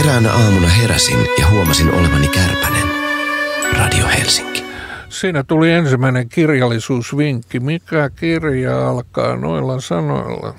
Eräänä aamuna heräsin ja huomasin olevani kärpänen. Radio Helsinki. Siinä tuli ensimmäinen kirjallisuusvinkki. Mikä kirja alkaa noilla sanoilla?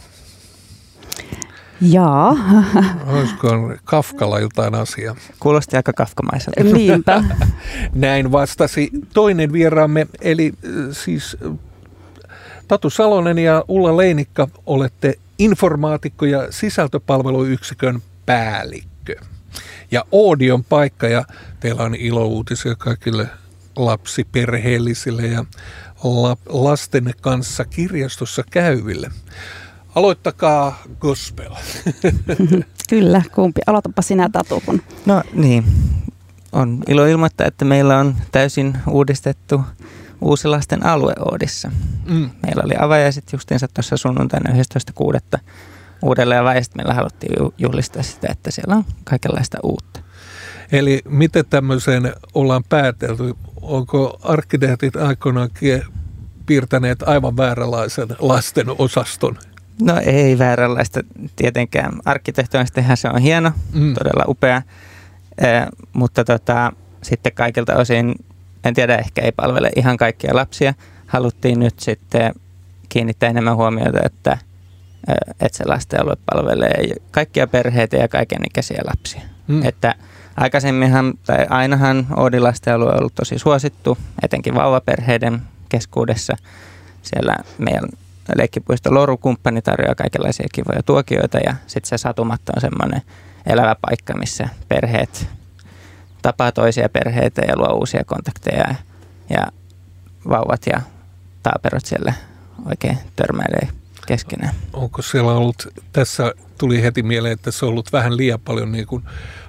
Jaa. Olisiko Kafkalla jotain asiaa? Kuulosti aika kafkamaiselta. Niinpä. Näin vastasi toinen vieraamme, eli siis Tatu Salonen ja Ulla Leinikka, olette informaatikko ja sisältöpalveluyksikön päällikkö. Ja Oodion paikka, ja teillä on ilouutisia kaikille lapsiperheellisille ja lasten kanssa kirjastossa käyville. Aloittakaa gospel. Kyllä, kumpi. Aloitapa sinä, Tatu. Kun... No niin, on ilo ilmoittaa, että meillä on täysin uudistettu uusi lasten alue Oodissa. Meillä oli avajaiset justiinsa tuossa sunnuntaina 11.6. uudelleen avajaiset. Meillä haluttiin juhlistaa sitä, että siellä on kaikenlaista uutta. Eli miten tämmöiseen ollaan päätelty? Onko arkkitehtit aikoinaan piirtäneet aivan vääränlaisen lasten osaston? No ei vääränlaista tietenkään. Arkkitehtonisesti se on hieno, todella upea, mutta sitten kaikilta osin, en tiedä, ehkä ei palvele ihan kaikkia lapsia. Haluttiin nyt sitten kiinnittää enemmän huomiota, että se lastenalue palvelee kaikkia perheitä ja kaikenikäisiä lapsia. Että aikaisemminhan, tai ainahan Oodin lastenalue on ollut tosi suosittu, etenkin vauvaperheiden keskuudessa. Siellä meidän leikkipuisto Loru-kumppani tarjoaa kaikenlaisia kivoja tuokioita, ja sitten se Satumatta on semmoinen elävä paikka, missä perheet tapaa toisia perheitä ja luo uusia kontakteja, ja vauvat ja taaperot siellä oikein törmäilee keskenään. Onko siellä ollut, tässä tuli heti mieleen, että se on ollut vähän liian paljon niin kuin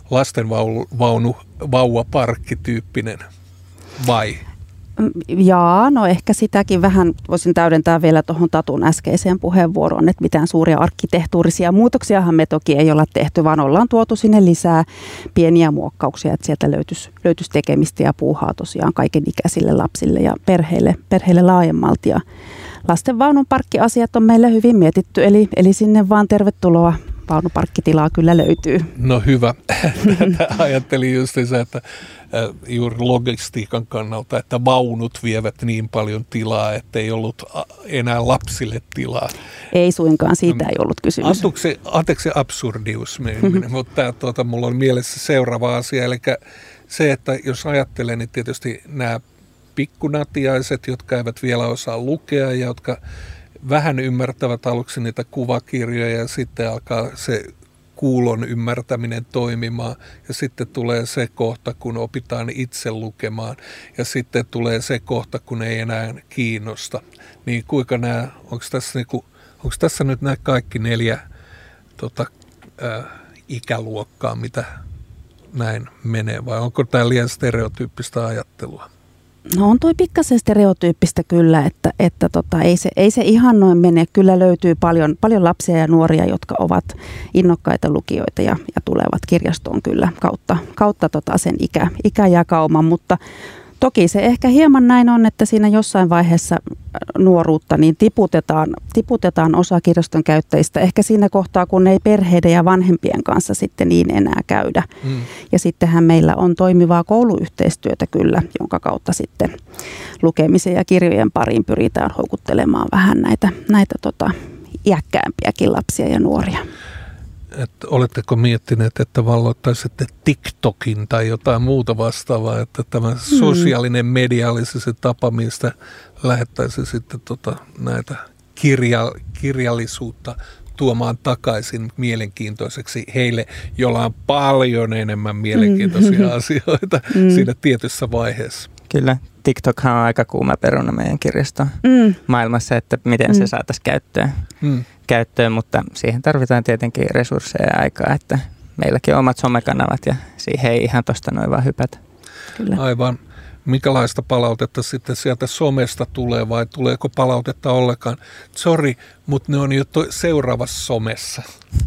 vauvaparkkityyppinen, vai? Jaa, no ehkä sitäkin vähän voisin täydentää vielä tuohon Tatun äskeiseen puheenvuoroon, että mitään suuria arkkitehtuurisia muutoksiahan me toki ei olla tehty, vaan ollaan tuotu sinne lisää pieniä muokkauksia, että sieltä löytyisi tekemistä ja puuhaa tosiaan kaikenikäisille lapsille ja perheille laajemmalti. Ja lastenvaunun parkkiasiat on meillä hyvin mietitty, eli sinne vaan tervetuloa. Vaunuparkkitilaa kyllä löytyy. No hyvä. Ajattelin just se, että juuri logistiikan kannalta, että vaunut vievät niin paljon tilaa, että ei ollut enää lapsille tilaa. Ei suinkaan, siitä ei ollut kysymys. Anteeksi absurdius, mutta mulla on mielessä seuraava asia, eli se, että jos ajattelen, niin tietysti nämä pikkunatiaiset, jotka eivät vielä osaa lukea ja jotka vähän ymmärtävät aluksi niitä kuvakirjoja ja sitten alkaa se kuulon ymmärtäminen toimimaan ja sitten tulee se kohta, kun opitaan itse lukemaan ja sitten tulee se kohta, kun ei enää kiinnosta. Niin kuinka onko tässä nyt nämä kaikki 4 ikäluokkaa, mitä näin menee vai onko tämä liian stereotyyppistä ajattelua? No on toi pikkasen stereotyyppistä kyllä, että ei se ihan noin mene. Kyllä löytyy paljon lapsia ja nuoria, jotka ovat innokkaita lukijoita ja tulevat kirjastoon kyllä kautta sen ikäjakauman, mutta toki se ehkä hieman näin on, että siinä jossain vaiheessa nuoruutta niin tiputetaan osa kirjaston käyttäjistä ehkä siinä kohtaa, kun ei perheiden ja vanhempien kanssa sitten niin enää käydä. Ja sittenhän meillä on toimivaa kouluyhteistyötä kyllä, jonka kautta sitten lukemisen ja kirjojen pariin pyritään houkuttelemaan vähän näitä iäkkäämpiäkin lapsia ja nuoria. Että oletteko miettineet, että valloittaisitte TikTokin tai jotain muuta vastaavaa, että tämä sosiaalinen media olisi se tapa, mistä lähettäisi sitten näitä kirjallisuutta tuomaan takaisin mielenkiintoiseksi heille, joilla on paljon enemmän mielenkiintoisia asioita siinä tietyssä vaiheessa. Kyllä, TikTokhan on aika kuuma peruna meidän kirjaston maailmassa, että miten se saataisiin käyttöön, mutta siihen tarvitaan tietenkin resursseja ja aikaa, että meilläkin on omat somekanavat ja siihen ei ihan tuosta noin vaan hypätä. Kyllä. Aivan. Minkälaista palautetta sitten sieltä somesta tulee vai tuleeko palautetta ollenkaan? Sori, mutta ne on jo seuraavassa somessa.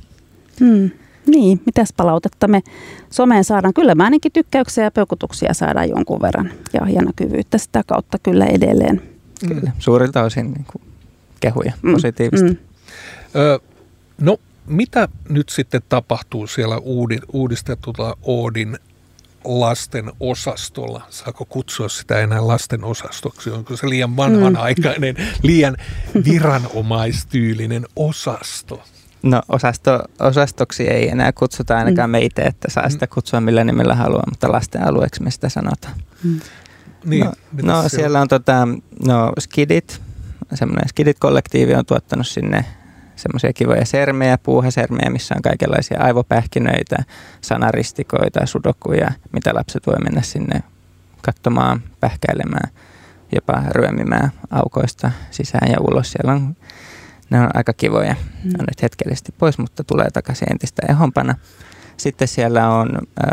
Niin, mitäs palautetta me someen saadaan? Kyllä me ainakin tykkäyksiä ja peukutuksia saadaan jonkun verran ja näkyvyyttä sitä kautta kyllä edelleen. Kyllä, suurilta osin niin kuin kehuja positiivisesti. No, mitä nyt sitten tapahtuu siellä uudistetulla Oodin lasten osastolla? Saako kutsua sitä enää lasten osastoksi? Onko se liian vanhanaikainen, liian viranomaistyylinen osasto? No osastoksi ei enää kutsuta ainakaan me itse, että saa sitä kutsua millä nimellä haluaa, mutta lasten alueeksi me sitä sanotaan. Niin, no siellä on skidit, semmoinen skidit-kollektiivi on tuottanut sinne semmoisia kivoja sermejä, puuhasermejä, missä on kaikenlaisia aivopähkinöitä, sanaristikoita, sudokuja, mitä lapset voi mennä sinne katsomaan, pähkäilemään, jopa ryömimään aukoista sisään ja ulos. Ne on aika kivoja. Ne on nyt hetkellisesti pois, mutta tulee takaisin entistä ehompana. Sitten siellä on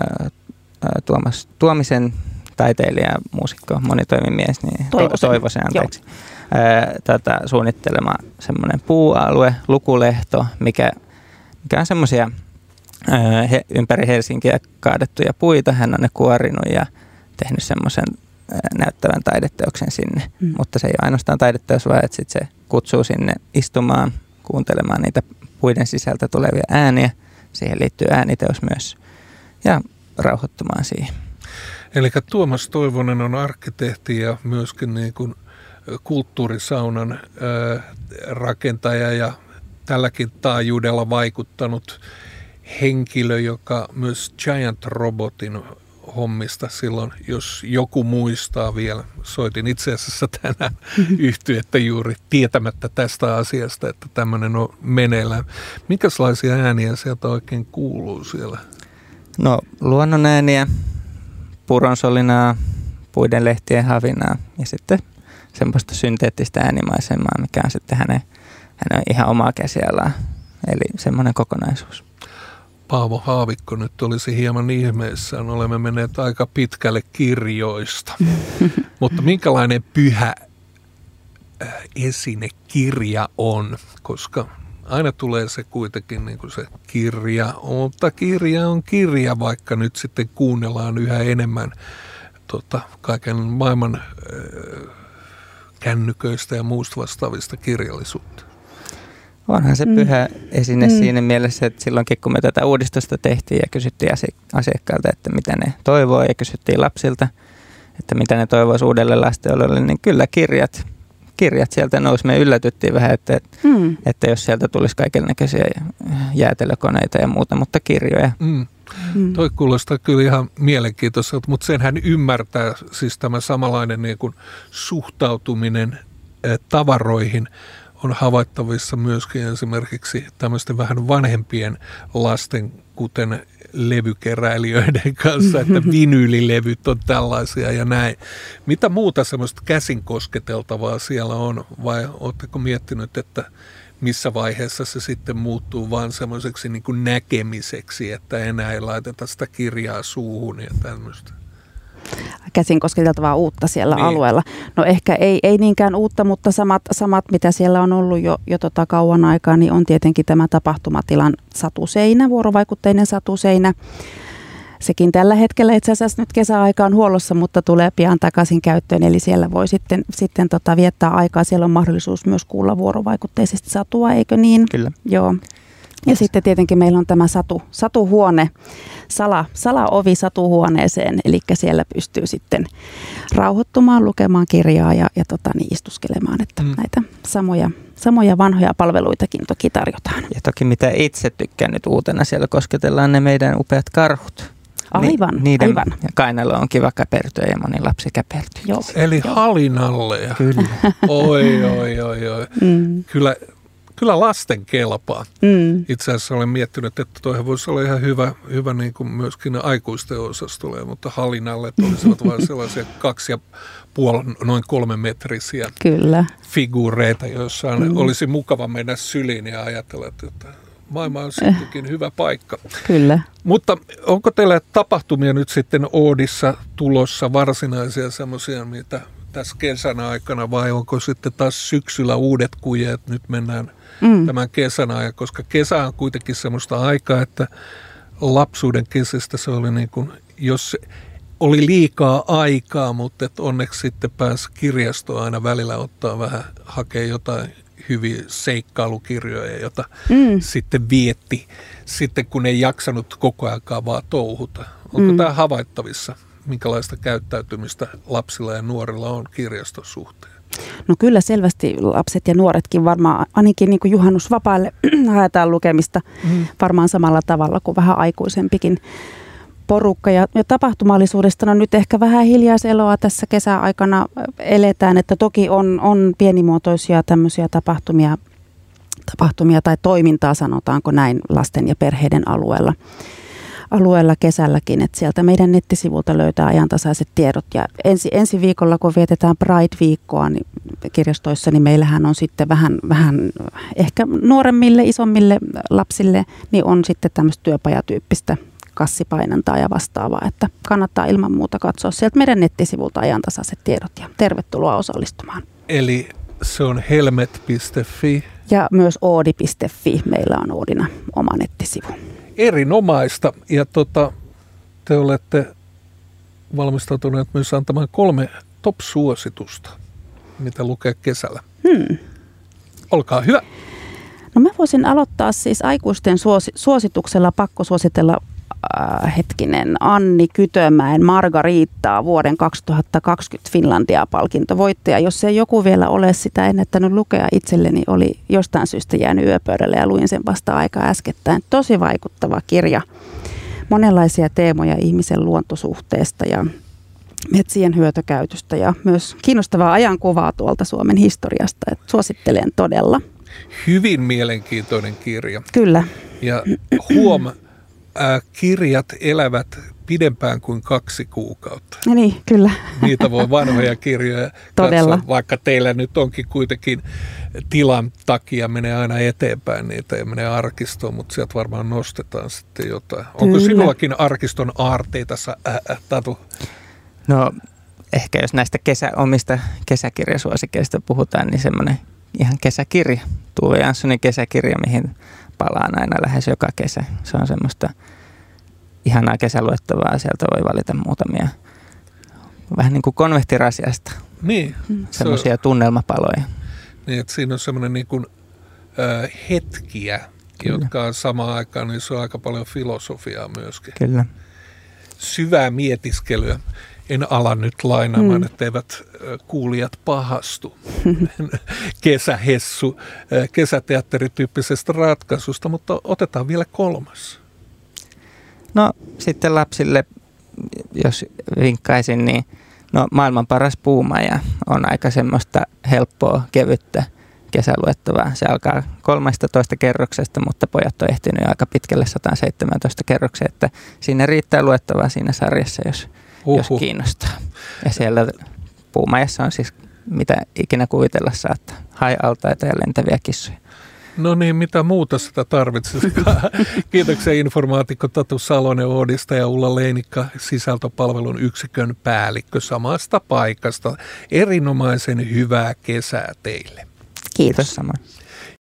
Tuomas Tuomisen taiteilija, muusikko, monitoimimies, niin Toivosen anteeksi. Suunnittelema semmoinen puualue, lukulehto, mikä on semmoisia ympäri Helsinkiä kaadettuja puita. Hän on ne kuorinut ja tehnyt semmoisen näyttävän taideteoksen sinne. Mutta se ei ole ainoastaan taideteos, vaan että sit se kutsuu sinne istumaan, kuuntelemaan niitä puiden sisältä tulevia ääniä. Siihen liittyy ääniteos myös ja rauhoittumaan siihen. Eli Tuomas Toivonen on arkkitehti ja myöskin niin kuin kulttuurisaunan rakentaja ja tälläkin taajuudella vaikuttanut henkilö, joka myös Giant Robotin hommista silloin, jos joku muistaa vielä. Soitin itse asiassa tänään yhtyettä juuri tietämättä tästä asiasta, että tämmöinen on meneillään. Minkälaisia ääniä sieltä oikein kuuluu siellä? No luonnon ääniä, puronsolinaa, puiden lehtien havinaa ja sitten semmoista synteettistä äänimaisemaa, mikä on sitten hänen ihan omaa käsialaa. Eli semmoinen kokonaisuus. Paavo Haavikko nyt olisi hieman ihmeissään. Olemme menneet aika pitkälle kirjoista. Mutta minkälainen pyhä esine kirja on? Koska aina tulee se kuitenkin niin kuin se kirja, mutta kirja on kirja, vaikka nyt sitten kuunnellaan yhä enemmän kaiken maailman kännyköistä ja muusta vastaavista kirjallisuutta. Onhan se pyhä esine siinä mielessä, että silloinkin kun me tätä uudistusta tehtiin ja kysyttiin asiakkailta, että mitä ne toivoo ja kysyttiin lapsilta, että mitä ne toivoisi uudelle lastenololle, niin kyllä kirjat sieltä nousi. Me yllätyttiin vähän, että jos sieltä tulisi kaikennäköisiä jäätelökoneita ja muuta, mutta kirjoja. Toi kuulostaa kyllä ihan mielenkiintoiselta, mutta senhän ymmärtää siis tämä samanlainen niin kuin suhtautuminen tavaroihin on havaittavissa myöskin esimerkiksi tämmöisten vähän vanhempien lasten, kuten levykeräilijöiden kanssa, että vinyylilevyt on tällaisia ja näin. Mitä muuta semmoista käsin kosketeltavaa siellä on, vai oletteko miettinyt, että missä vaiheessa se sitten muuttuu vaan semmoiseksi niin kuin näkemiseksi, että enää ei laiteta sitä kirjaa suuhun ja tämmöistä? Käsin kosketeltavaa uutta siellä alueella. No ehkä ei niinkään uutta, mutta samat mitä siellä on ollut jo kauan aikaa, niin on tietenkin tämä tapahtumatilan satuseinä, vuorovaikutteinen satuseinä. Sekin tällä hetkellä itse asiassa nyt kesäaikaan huollossa, mutta tulee pian takaisin käyttöön, eli siellä voi sitten viettää aikaa. Siellä on mahdollisuus myös kuulla vuorovaikutteisesti satua, eikö niin? Kyllä. Joo. Ja sitten tietenkin meillä on tämä satuhuone, salaovi satuhuoneeseen, eli siellä pystyy sitten rauhoittumaan, lukemaan kirjaa ja istuskelemaan, että näitä samoja vanhoja palveluitakin toki tarjotaan. Ja toki mitä itse tykkään nyt uutena, siellä kosketellaan ne meidän upeat karhut. Aivan. Ja kainalo on kiva käpertyä ja moni lapsi käpertyy. Joo. Eli halinalle. Kyllä. Oi. Kyllä lasten kelpaa. Itse asiassa olen miettinyt, että toihan voisi olla ihan hyvä niin kuin myöskin aikuisten osastolle, mutta halinalle olisivat vain sellaisia 2,5, noin 3 metrisiä figuureita, joissa olisi mukava mennä syliin ja ajatella, että maailma on sittenkin hyvä paikka. Kyllä. Mutta onko teillä tapahtumia nyt sitten Oodissa tulossa, varsinaisia semmoisia, mitä tässä kesän aikana, vai onko sitten taas syksyllä uudet kujeet? Nyt mennään tämän kesän ajan, koska kesä on kuitenkin semmoista aikaa, että lapsuuden kesästä se oli niin kuin, jos oli liikaa aikaa, mutta onneksi sitten pääsi kirjastoon aina välillä ottaa vähän, hakea jotain hyviä seikkailukirjoja, joita sitten vietti, sitten kun ei jaksanut koko aikaa vaan touhuta. Onko tämä havaittavissa, minkälaista käyttäytymistä lapsilla ja nuorilla on kirjaston suhteen? No kyllä selvästi lapset ja nuoretkin varmaan, ainakin niin kuin juhannusvapaille haetaan lukemista varmaan samalla tavalla kuin vähän aikuisempikin porukka. Ja tapahtumallisuudesta no nyt ehkä vähän hiljaiseloa tässä kesäaikana eletään, että toki on pienimuotoisia tämmöisiä tapahtumia tai toimintaa, sanotaanko näin, lasten ja perheiden alueella kesälläkin, että sieltä meidän nettisivulta löytää ajantasaiset tiedot. Ja ensi viikolla, kun vietetään Pride-viikkoa niin kirjastoissa, niin meillähän on sitten vähän ehkä nuoremmille, isommille lapsille, niin on sitten tämmöistä työpajatyyppistä kassipainantaa ja vastaavaa, että kannattaa ilman muuta katsoa sieltä meidän nettisivulta ajantasaiset tiedot ja tervetuloa osallistumaan. Eli se on helmet.fi. Ja myös oodi.fi. Meillä on Oodina oma nettisivu. Erinomaista. Ja te olette valmistautuneet myös antamaan 3 top-suositusta, mitä lukee kesällä. Olkaa hyvä. No mä voisin aloittaa siis aikuisten suosituksella, pakko suositella Anni Kytömäen Margariittaa, vuoden 2020 Finlandia-palkintovoittaja. Jos ei joku vielä ole sitä ennättänyt lukea itselleni, oli jostain syystä jäänyt yöpöydälle ja luin sen vasta aika äskettäin. Tosi vaikuttava kirja. Monenlaisia teemoja ihmisen luontosuhteesta ja metsien hyötykäytöstä ja myös kiinnostavaa ajankuvaa tuolta Suomen historiasta. Et suosittelen todella. Hyvin mielenkiintoinen kirja. Kyllä. Ja kirjat elävät pidempään kuin 2 kuukautta. Niin, kyllä. Niitä voi vanhoja kirjoja katsoa, vaikka teillä nyt onkin kuitenkin tilan takia menee aina eteenpäin, niitä ei mene arkistoon, mutta sieltä varmaan nostetaan sitten jotain. Kyllä. Onko sinullakin arkiston aarteita, Tatu? No ehkä jos näistä omista kesäkirjasuosikeista puhutaan, niin semmoinen ihan kesäkirja. Tuve Janssonin kesäkirja, mihin palaan aina lähes joka kesä. Se on semmoista ihanaa kesäluettavaa. Sieltä voi valita muutamia vähän niin kuin konvehtirasiasta. Niin. Semmoisia tunnelmapaloja. Niin, että siinä on semmoinen niin kuin hetkiä, jotka on samaan aikaan, niin se on aika paljon filosofiaa myöskin. Kyllä. Syvää mietiskelyä. En ala nyt lainaamaan, etteivät kuulijat pahastu kesähessu, kesäteatterityyppisestä ratkaisusta, mutta otetaan vielä 3. No sitten lapsille, jos vinkkaisin, niin maailman paras puumaja on aika semmoista helppoa, kevyttä kesäluettavaa. Se alkaa 13 kerroksesta, mutta pojat on ehtinyt jo aika pitkälle 117 kerrokseen, että siinä riittää luettavaa siinä sarjassa, jos kiinnostaa. Ja siellä puumajassa on siis mitä ikinä kuvitella saattaa. Hai-altaita ja lentäviä kissoja. No niin, mitä muuta sitä tarvitsisikaan. Kiitoksia informaatikko Tatu Salonen Oodista ja Ulla Leinikka, sisältöpalvelun yksikön päällikkö samasta paikasta. Erinomaisen hyvää kesää teille. Kiitos. Samoin.